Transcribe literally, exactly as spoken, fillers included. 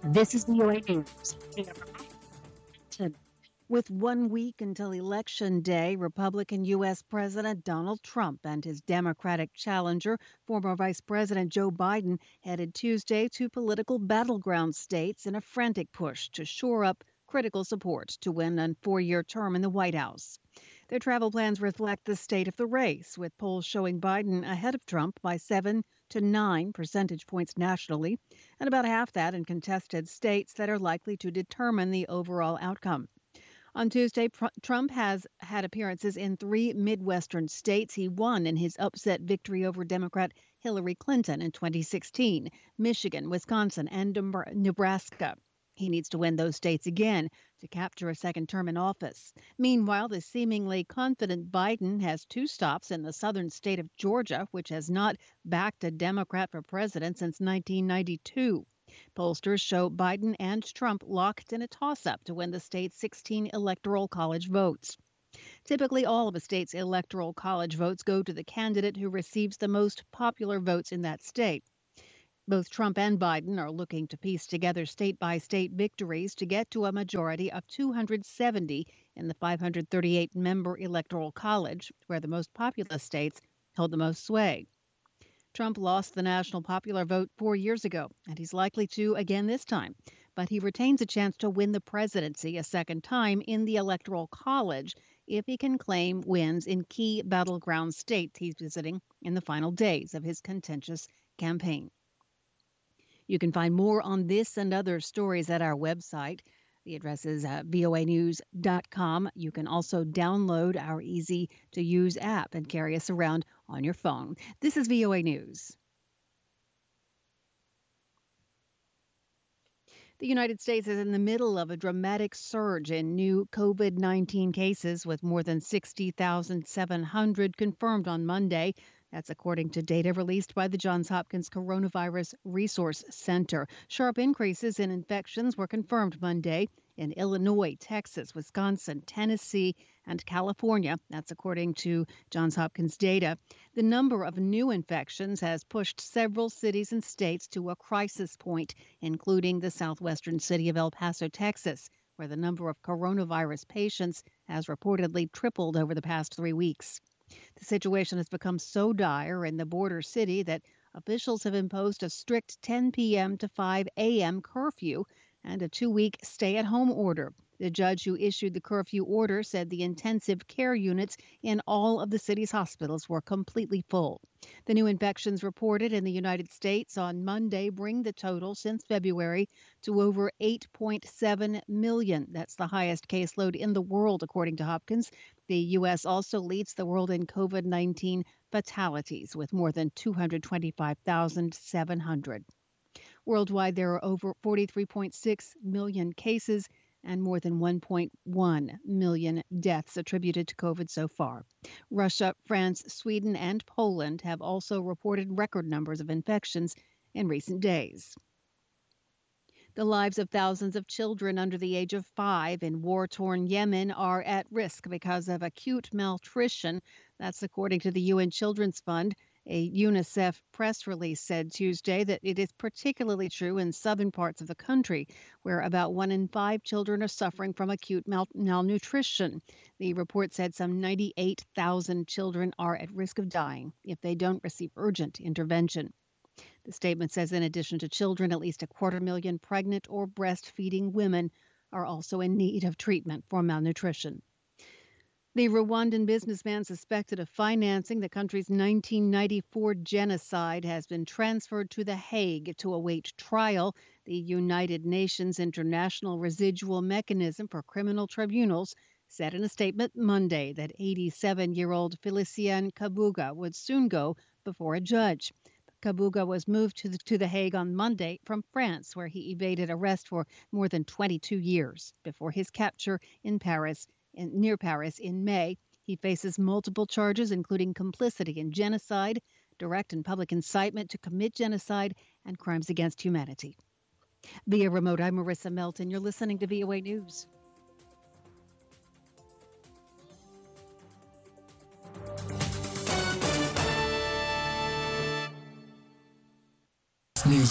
This is V O A News. With one week until Election Day, Republican U S. President Donald Trump and his Democratic challenger, former Vice President Joe Biden, headed Tuesday to political battleground states in a frantic push to shore up critical support to win a four year term in the White House. Their travel plans reflect the state of the race, with polls showing Biden ahead of Trump by seven to nine percentage points nationally, and about half that in contested states that are likely to determine the overall outcome. On Tuesday, Trump has had appearances in three Midwestern states. He won in his upset victory over Democrat Hillary Clinton in twenty sixteen, Michigan, Wisconsin, and Nebraska. He needs to win those states again to capture a second term in office. Meanwhile, the seemingly confident Biden has two stops in the southern state of Georgia, which has not backed a Democrat for president since nineteen ninety-two. Pollsters show Biden and Trump locked in a toss-up to win the state's sixteen electoral college votes. Typically, all of a state's electoral college votes go to the candidate who receives the most popular votes in that state. Both Trump and Biden are looking to piece together state-by-state victories to get to a majority of two hundred seventy in the five hundred thirty-eight member electoral college, where the most populous states hold the most sway. Trump lost the national popular vote four years ago, and he's likely to again this time. But he retains a chance to win the presidency a second time in the Electoral College if he can claim wins in key battleground states he's visiting in the final days of his contentious campaign. You can find more on this and other stories at our website. The address is uh, V O A news dot com. You can also download our easy-to-use app and carry us around on your phone. This is V O A News. The United States is in the middle of a dramatic surge in new COVID nineteen cases, with more than sixty thousand seven hundred confirmed on Monday. That's according to data released by the Johns Hopkins Coronavirus Resource Center. Sharp increases in infections were confirmed Monday in Illinois, Texas, Wisconsin, Tennessee, and California. That's according to Johns Hopkins data. The number of new infections has pushed several cities and states to a crisis point, including the southwestern city of El Paso, Texas, where the number of coronavirus patients has reportedly tripled over the past three weeks. The situation has become so dire in the border city that officials have imposed a strict ten p.m. to five a.m. curfew and a two-week stay-at-home order. The judge who issued the curfew order said the intensive care units in all of the city's hospitals were completely full. The new infections reported in the United States on Monday bring the total since February to over eight point seven million. That's the highest caseload in the world, according to Hopkins. The U S also leads the world in COVID nineteen fatalities with more than two hundred twenty-five thousand seven hundred. Worldwide, there are over forty-three point six million cases and more than one point one million deaths attributed to COVID so far. Russia, France, Sweden, and Poland have also reported record numbers of infections in recent days. The lives of thousands of children under the age of five in war-torn Yemen are at risk because of acute malnutrition. That's according to the U N Children's Fund. A UNICEF press release said Tuesday that it is particularly true in southern parts of the country, where about one in five children are suffering from acute mal- malnutrition. The report said some ninety-eight thousand children are at risk of dying if they don't receive urgent intervention. The statement says in addition to children, at least a quarter million pregnant or breastfeeding women are also in need of treatment for malnutrition. The Rwandan businessman suspected of financing the country's nineteen ninety-four genocide has been transferred to The Hague to await trial. The United Nations International Residual Mechanism for Criminal Tribunals said in a statement Monday that eighty-seven-year-old Felicien Kabuga would soon go before a judge. Kabuga was moved to the, to the Hague on Monday from France, where he evaded arrest for more than twenty-two years before his capture in Paris. In, near Paris in May. He faces multiple charges, including complicity in genocide, direct and public incitement to commit genocide, and crimes against humanity. Via remote, I'm Marissa Melton. You're listening to V O A News.